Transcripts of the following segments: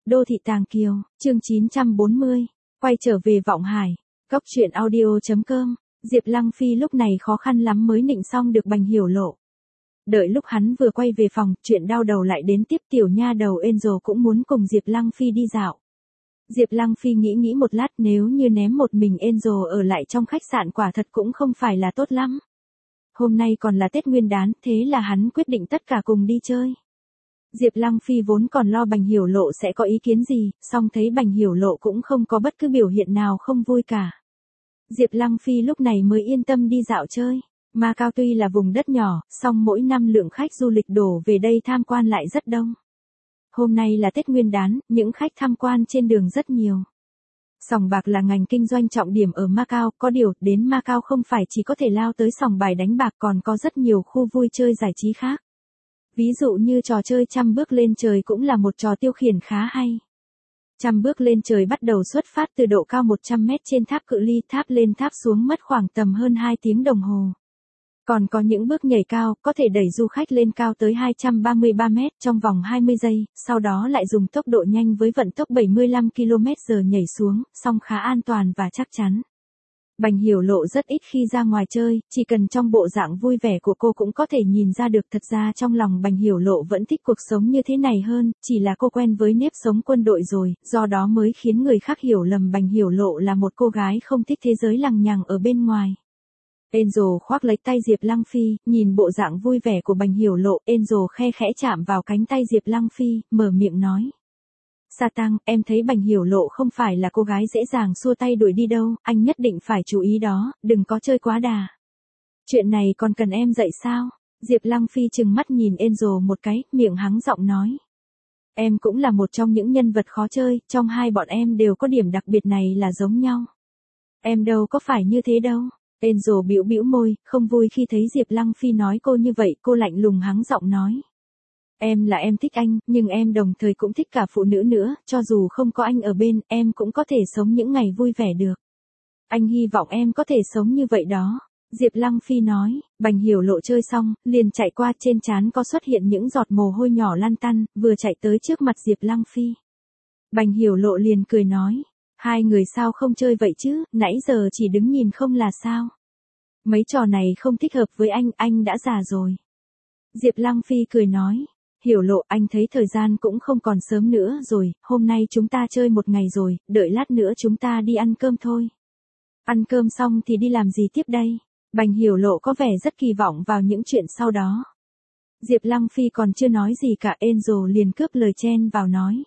Đô thị Tàng Kiều, chương 940, quay trở về Vọng Hải, Cốc truyện audio.com, Diệp Lăng Phi lúc này khó khăn lắm mới nịnh xong được Bành Hiểu Lộ. Đợi lúc hắn vừa quay về phòng, chuyện đau đầu lại đến tiếp, tiểu nha đầu Angel cũng muốn cùng Diệp Lăng Phi đi dạo. Diệp Lăng Phi nghĩ một lát, nếu như ném một mình Angel ở lại trong khách sạn quả thật cũng không phải là tốt lắm. Hôm nay còn là Tết Nguyên đán, thế là hắn quyết định tất cả cùng đi chơi. Diệp Lăng Phi vốn còn lo Bành Hiểu Lộ sẽ có ý kiến gì, song thấy Bành Hiểu Lộ cũng không có bất cứ biểu hiện nào không vui cả. Diệp Lăng Phi lúc này mới yên tâm đi dạo chơi. Macau tuy là vùng đất nhỏ, song mỗi năm lượng khách du lịch đổ về đây tham quan lại rất đông. Hôm nay là Tết Nguyên đán, những khách tham quan trên đường rất nhiều. Sòng bạc là ngành kinh doanh trọng điểm ở Macau, có điều, đến Macau không phải chỉ có thể lao tới sòng bài đánh bạc, còn có rất nhiều khu vui chơi giải trí khác. Ví dụ như trò chơi 100 bước lên trời cũng là một trò tiêu khiển khá hay. 100 bước lên trời bắt đầu xuất phát từ độ cao 100 mét trên tháp cự ly, tháp lên tháp xuống mất khoảng tầm hơn 2 tiếng đồng hồ. Còn có những bước nhảy cao, có thể đẩy du khách lên cao tới 233 mét trong vòng 20 giây, sau đó lại dùng tốc độ nhanh với vận tốc 75 km/h nhảy xuống, song khá an toàn và chắc chắn. Bành Hiểu Lộ rất ít khi ra ngoài chơi, chỉ cần trong bộ dạng vui vẻ của cô cũng có thể nhìn ra được, thật ra trong lòng Bành Hiểu Lộ vẫn thích cuộc sống như thế này hơn, chỉ là cô quen với nếp sống quân đội rồi, do đó mới khiến người khác hiểu lầm Bành Hiểu Lộ là một cô gái không thích thế giới lằng nhằng ở bên ngoài. Angel khoác lấy tay Diệp Lăng Phi, nhìn bộ dạng vui vẻ của Bành Hiểu Lộ, Angel khe khẽ chạm vào cánh tay Diệp Lăng Phi, mở miệng nói. Sa Tăng, em thấy Bành Hiểu Lộ không phải là cô gái dễ dàng xua tay đuổi đi đâu, anh nhất định phải chú ý đó, đừng có chơi quá đà. Chuyện này còn cần em dạy sao? Diệp Lăng Phi trừng mắt nhìn Angel một cái, miệng hắng giọng nói. Em cũng là một trong những nhân vật khó chơi, trong hai bọn em đều có điểm đặc biệt này là giống nhau. Em đâu có phải như thế đâu. Angel bĩu môi, không vui khi thấy Diệp Lăng Phi nói cô như vậy, cô lạnh lùng hắng giọng nói. Em thích anh, nhưng em đồng thời cũng thích cả phụ nữ nữa, cho dù không có anh ở bên, em cũng có thể sống những ngày vui vẻ được. Anh hy vọng em có thể sống như vậy đó. Diệp Lăng Phi nói. Bành Hiểu Lộ chơi xong, liền chạy qua, trên trán có xuất hiện những giọt mồ hôi nhỏ lăn tăn, vừa chạy tới trước mặt Diệp Lăng Phi. Bành Hiểu Lộ liền cười nói. Hai người sao không chơi vậy chứ, nãy giờ chỉ đứng nhìn không là sao? Mấy trò này không thích hợp với anh đã già rồi. Diệp Lăng Phi cười nói. Hiểu Lộ, anh thấy thời gian cũng không còn sớm nữa rồi, hôm nay chúng ta chơi một ngày rồi, đợi lát nữa chúng ta đi ăn cơm thôi. Ăn cơm xong thì đi làm gì tiếp đây? Bành Hiểu Lộ có vẻ rất kỳ vọng vào những chuyện sau đó. Diệp Lăng Phi còn chưa nói gì cả, Angel liền cướp lời chen vào nói.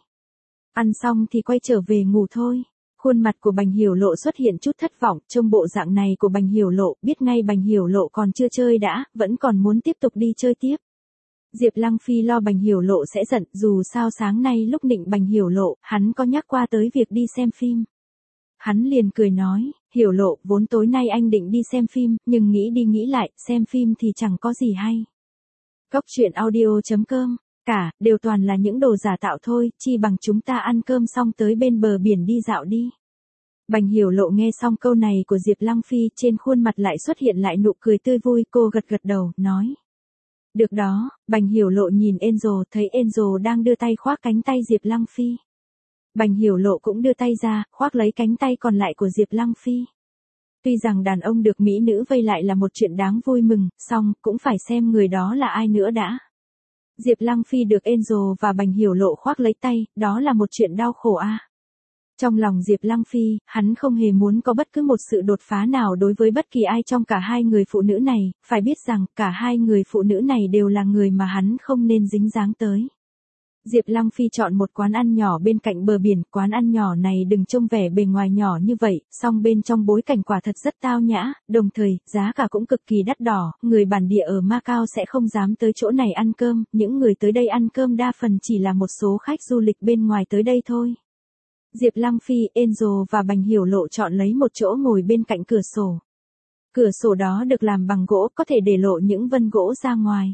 Ăn xong thì quay trở về ngủ thôi. Khuôn mặt của Bành Hiểu Lộ xuất hiện chút thất vọng, trông bộ dạng này của Bành Hiểu Lộ, biết ngay Bành Hiểu Lộ còn chưa chơi đã, vẫn còn muốn tiếp tục đi chơi tiếp. Diệp Lăng Phi lo Bành Hiểu Lộ sẽ giận, dù sao sáng nay lúc định Bành Hiểu Lộ, hắn có nhắc qua tới việc đi xem phim. Hắn liền cười nói, Hiểu Lộ, vốn tối nay anh định đi xem phim, nhưng nghĩ đi nghĩ lại, xem phim thì chẳng có gì hay. Cốc truyện audio.com, cả, đều toàn là những đồ giả tạo thôi, chi bằng chúng ta ăn cơm xong tới bên bờ biển đi dạo đi. Bành Hiểu Lộ nghe xong câu này của Diệp Lăng Phi, trên khuôn mặt lại xuất hiện lại nụ cười tươi vui, cô gật đầu, nói. Được đó. Bành Hiểu Lộ nhìn Angel, thấy Angel đang đưa tay khoác cánh tay Diệp Lăng Phi. Bành Hiểu Lộ cũng đưa tay ra, khoác lấy cánh tay còn lại của Diệp Lăng Phi. Tuy rằng đàn ông được mỹ nữ vây lại là một chuyện đáng vui mừng, song cũng phải xem người đó là ai nữa đã. Diệp Lăng Phi được Angel và Bành Hiểu Lộ khoác lấy tay, đó là một chuyện đau khổ a. Trong lòng Diệp Lăng Phi, hắn không hề muốn có bất cứ một sự đột phá nào đối với bất kỳ ai trong cả hai người phụ nữ này, phải biết rằng cả hai người phụ nữ này đều là người mà hắn không nên dính dáng tới. Diệp Lăng Phi chọn một quán ăn nhỏ bên cạnh bờ biển, quán ăn nhỏ này đừng trông vẻ bề ngoài nhỏ như vậy, song bên trong bối cảnh quả thật rất tao nhã, đồng thời, giá cả cũng cực kỳ đắt đỏ, người bản địa ở Macau sẽ không dám tới chỗ này ăn cơm, những người tới đây ăn cơm đa phần chỉ là một số khách du lịch bên ngoài tới đây thôi. Diệp Lăng Phi, Angel và Bành Hiểu Lộ chọn lấy một chỗ ngồi bên cạnh cửa sổ. Cửa sổ đó được làm bằng gỗ, có thể để lộ những vân gỗ ra ngoài.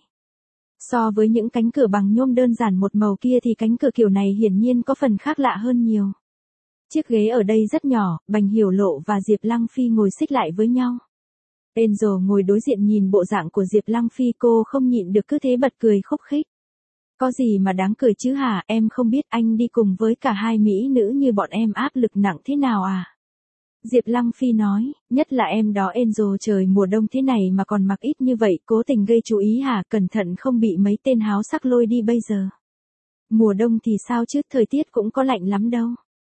So với những cánh cửa bằng nhôm đơn giản một màu kia thì cánh cửa kiểu này hiển nhiên có phần khác lạ hơn nhiều. Chiếc ghế ở đây rất nhỏ, Bành Hiểu Lộ và Diệp Lăng Phi ngồi xích lại với nhau. Angel ngồi đối diện nhìn bộ dạng của Diệp Lăng Phi, cô không nhịn được cứ thế bật cười khúc khích. Có gì mà đáng cười chứ hả, em không biết anh đi cùng với cả hai mỹ nữ như bọn em áp lực nặng thế nào à? Diệp Lăng Phi nói, nhất là em đó Angel, trời mùa đông thế này mà còn mặc ít như vậy, cố tình gây chú ý hả, cẩn thận không bị mấy tên háo sắc lôi đi bây giờ. Mùa đông thì sao chứ, thời tiết cũng có lạnh lắm đâu.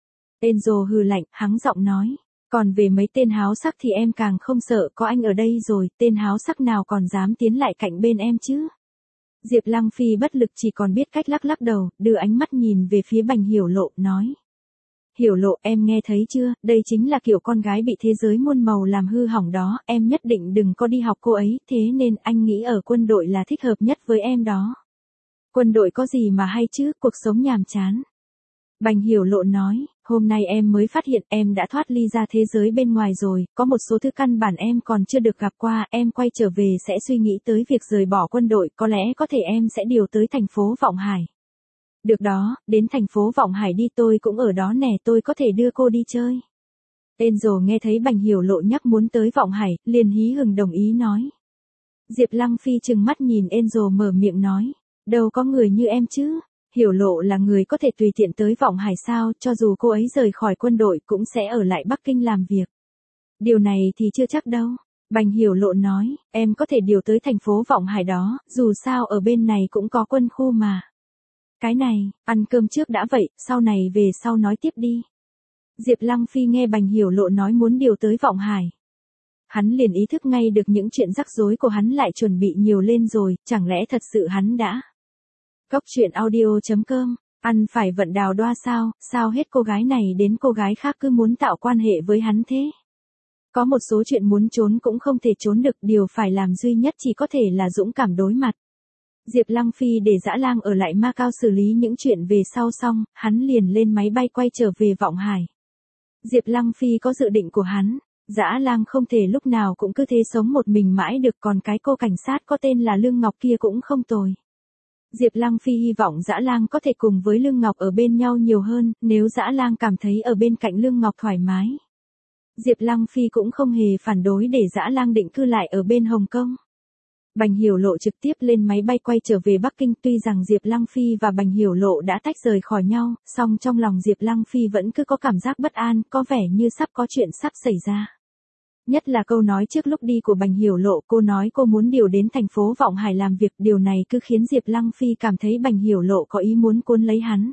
Angel hừ lạnh, hắng giọng nói. Còn về mấy tên háo sắc thì em càng không sợ, có anh ở đây rồi, tên háo sắc nào còn dám tiến lại cạnh bên em chứ. Diệp Lăng Phi bất lực chỉ còn biết cách lắc lắc đầu, đưa ánh mắt nhìn về phía Bành Hiểu Lộ, nói. Hiểu Lộ, em nghe thấy chưa, đây chính là kiểu con gái bị thế giới muôn màu làm hư hỏng đó, em nhất định đừng có đi học cô ấy, thế nên anh nghĩ ở quân đội là thích hợp nhất với em đó. Quân đội có gì mà hay chứ, cuộc sống nhàm chán. Bành Hiểu Lộ nói, hôm nay em mới phát hiện em đã thoát ly ra thế giới bên ngoài rồi, có một số thứ căn bản em còn chưa được gặp qua, em quay trở về sẽ suy nghĩ tới việc rời bỏ quân đội, có lẽ có thể em sẽ điều tới thành phố Vọng Hải. Được đó, đến thành phố Vọng Hải đi, tôi cũng ở đó nè, tôi có thể đưa cô đi chơi. Angel nghe thấy Bành Hiểu Lộ nhắc muốn tới Vọng Hải, liền hí hửng đồng ý nói. Diệp Lăng Phi trừng mắt nhìn Angel mở miệng nói, đâu có người như em chứ. Hiểu Lộ là người có thể tùy tiện tới Vọng Hải sao, cho dù cô ấy rời khỏi quân đội cũng sẽ ở lại Bắc Kinh làm việc. Điều này thì chưa chắc đâu. Bành Hiểu Lộ nói, em có thể điều tới thành phố Vọng Hải đó, dù sao ở bên này cũng có quân khu mà. Cái này, ăn cơm trước đã vậy, sau này về sau nói tiếp đi. Diệp Lăng Phi nghe Bành Hiểu Lộ nói muốn điều tới Vọng Hải. Hắn liền ý thức ngay được những chuyện rắc rối của hắn lại chuẩn bị nhiều lên rồi, chẳng lẽ thật sự hắn đã. Góc truyện audio.com, ăn phải vận đào đoa sao hết cô gái này đến cô gái khác cứ muốn tạo quan hệ với hắn thế. Có một số chuyện muốn trốn cũng không thể trốn được, điều phải làm duy nhất chỉ có thể là dũng cảm đối mặt. Diệp Lăng Phi để Dã Lang ở lại Macau xử lý những chuyện về sau xong, hắn liền lên máy bay quay trở về Vọng Hải. Diệp Lăng Phi có dự định của hắn, Dã Lang không thể lúc nào cũng cứ thế sống một mình mãi được, còn cái cô cảnh sát có tên là Lương Ngọc kia cũng không tồi. Diệp Lăng Phi hy vọng Dã Lang có thể cùng với Lương Ngọc ở bên nhau nhiều hơn, nếu Dã Lang cảm thấy ở bên cạnh Lương Ngọc thoải mái. Diệp Lăng Phi cũng không hề phản đối để Dã Lang định cư lại ở bên Hồng Kông. Bành Hiểu Lộ trực tiếp lên máy bay quay trở về Bắc Kinh, tuy rằng Diệp Lăng Phi và Bành Hiểu Lộ đã tách rời khỏi nhau, song trong lòng Diệp Lăng Phi vẫn cứ có cảm giác bất an, có vẻ như sắp có chuyện sắp xảy ra. Nhất là câu nói trước lúc đi của Bành Hiểu Lộ, cô nói cô muốn điều đến thành phố Vọng Hải làm việc, điều này cứ khiến Diệp Lăng Phi cảm thấy Bành Hiểu Lộ có ý muốn cuốn lấy hắn.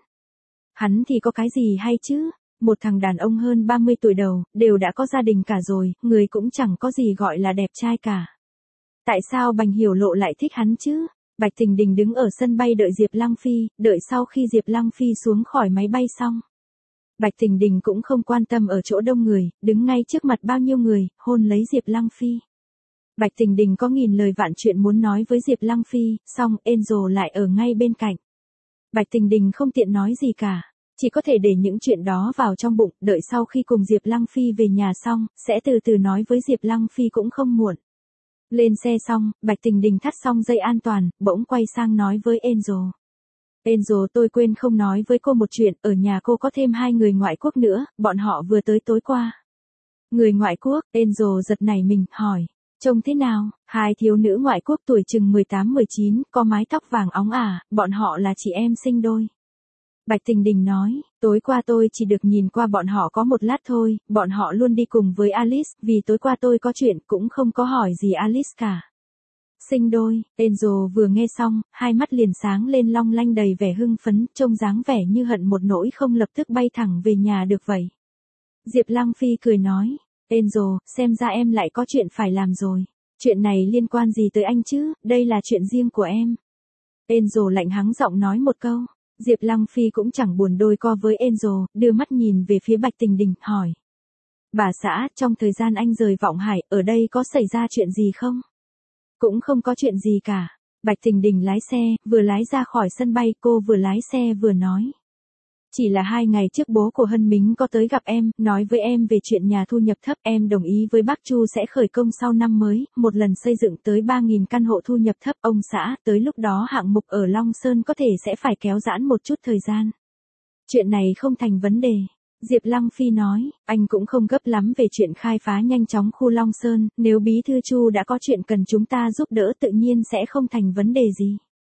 Hắn thì có cái gì hay chứ, một thằng đàn ông hơn 30 tuổi đầu, đều đã có gia đình cả rồi, người cũng chẳng có gì gọi là đẹp trai cả. Tại sao Bành Hiểu Lộ lại thích hắn chứ? Bạch Thình Đình đứng ở sân bay đợi Diệp Lăng Phi, đợi sau khi Diệp Lăng Phi xuống khỏi máy bay xong. Bạch Thình Đình cũng không quan tâm ở chỗ đông người, đứng ngay trước mặt bao nhiêu người, hôn lấy Diệp Lăng Phi. Bạch Thình Đình có nghìn lời vạn chuyện muốn nói với Diệp Lăng Phi, song Angel lại ở ngay bên cạnh. Bạch Thình Đình không tiện nói gì cả, chỉ có thể để những chuyện đó vào trong bụng, đợi sau khi cùng Diệp Lăng Phi về nhà xong, sẽ từ từ nói với Diệp Lăng Phi cũng không muộn. Lên xe xong, Bạch Thình Đình thắt xong dây an toàn, bỗng quay sang nói với Angel. Angel, tôi quên không nói với cô một chuyện, ở nhà cô có thêm 2 người ngoại quốc nữa, bọn họ vừa tới tối qua. Người ngoại quốc, Angel giật nảy mình, hỏi, trông thế nào? 2 thiếu nữ ngoại quốc tuổi chừng 18-19, có mái tóc vàng óng ả, bọn họ là chị em sinh đôi. Bạch Thình Đình nói, tối qua tôi chỉ được nhìn qua bọn họ có một lát thôi, bọn họ luôn đi cùng với Alice, vì tối qua tôi có chuyện cũng không có hỏi gì Alice cả. Sinh đôi, Angel vừa nghe xong, hai mắt liền sáng lên long lanh đầy vẻ hưng phấn, trông dáng vẻ như hận một nỗi không lập tức bay thẳng về nhà được vậy. Diệp Lăng Phi cười nói, Angel, xem ra em lại có chuyện phải làm rồi. Chuyện này liên quan gì tới anh chứ, đây là chuyện riêng của em. Angel lạnh hắng giọng nói một câu. Diệp Lăng Phi cũng chẳng buồn đôi co với Angel, đưa mắt nhìn về phía Bạch Thình Đình, hỏi. Bà xã, trong thời gian anh rời Vọng Hải, ở đây có xảy ra chuyện gì không? Cũng không có chuyện gì cả. Bạch Thình Đình lái xe, vừa lái ra khỏi sân bay, cô vừa lái xe vừa nói. Chỉ là 2 ngày trước bố của Hân Mính có tới gặp em, nói với em về chuyện nhà thu nhập thấp, em đồng ý với bác Chu sẽ khởi công sau năm mới, một lần xây dựng tới 3.000 căn hộ thu nhập thấp, ông xã, tới lúc đó hạng mục ở Long Sơn có thể sẽ phải kéo giãn một chút thời gian. Chuyện này không thành vấn đề. Diệp Lăng Phi nói, anh cũng không gấp lắm về chuyện khai phá nhanh chóng khu Long Sơn, nếu bí thư Chu đã có chuyện cần chúng ta giúp đỡ tự nhiên sẽ không thành vấn đề gì.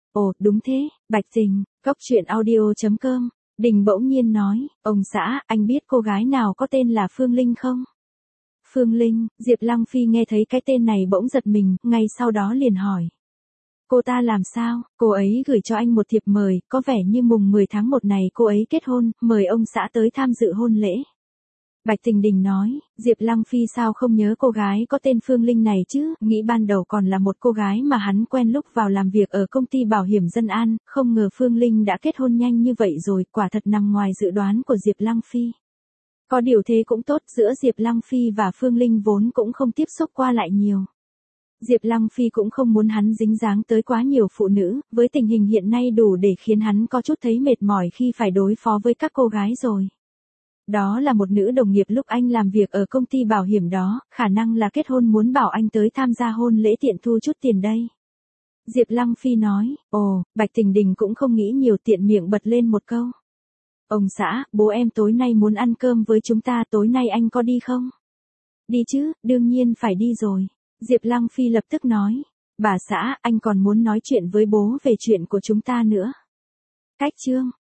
Ồ, đúng thế, Bạch Tình, Cóc truyện audio.com. Đình bỗng nhiên nói, ông xã, anh biết cô gái nào có tên là Phương Linh không? Phương Linh, Diệp Lăng Phi nghe thấy cái tên này bỗng giật mình, ngay sau đó liền hỏi. Cô ta làm sao? Cô ấy gửi cho anh một thiệp mời, có vẻ như mùng 10 tháng 1 này cô ấy kết hôn, mời ông xã tới tham dự hôn lễ. Bạch Tình Đình nói, Diệp Lăng Phi sao không nhớ cô gái có tên Phương Linh này chứ, nghĩ ban đầu còn là một cô gái mà hắn quen lúc vào làm việc ở công ty bảo hiểm Dân An, không ngờ Phương Linh đã kết hôn nhanh như vậy rồi, quả thật nằm ngoài dự đoán của Diệp Lăng Phi. Có điều thế cũng tốt, giữa Diệp Lăng Phi và Phương Linh vốn cũng không tiếp xúc qua lại nhiều. Diệp Lăng Phi cũng không muốn hắn dính dáng tới quá nhiều phụ nữ, với tình hình hiện nay đủ để khiến hắn có chút thấy mệt mỏi khi phải đối phó với các cô gái rồi. Đó là một nữ đồng nghiệp lúc anh làm việc ở công ty bảo hiểm đó, khả năng là kết hôn muốn bảo anh tới tham gia hôn lễ tiện thu chút tiền đây. Diệp Lăng Phi nói, ồ, Bạch Tình Đình cũng không nghĩ nhiều tiện miệng bật lên một câu. Ông xã, bố em tối nay muốn ăn cơm với chúng ta, tối nay anh có đi không? Đi chứ, đương nhiên phải đi rồi. Diệp Lăng Phi lập tức nói, bà xã, anh còn muốn nói chuyện với bố về chuyện của chúng ta nữa. Cách chương